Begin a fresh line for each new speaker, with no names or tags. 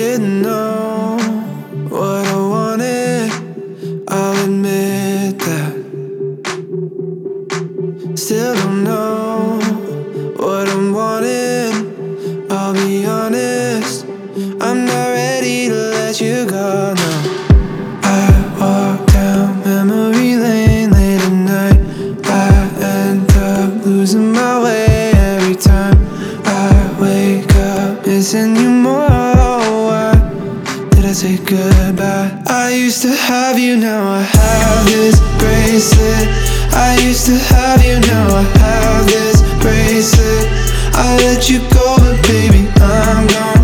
didn't know what I wanted, I'll admit that. Still don't know what I'm wanting, I'll be honest, I'm not ready to let you go, no. I walk down memory lane late at night, I end up losing my way every time I wake up missing you more. Why did I say goodbye? I used to have you, now I have this bracelet. I used to have you, now I have this bracelet. I let you go, but baby, I'm gone.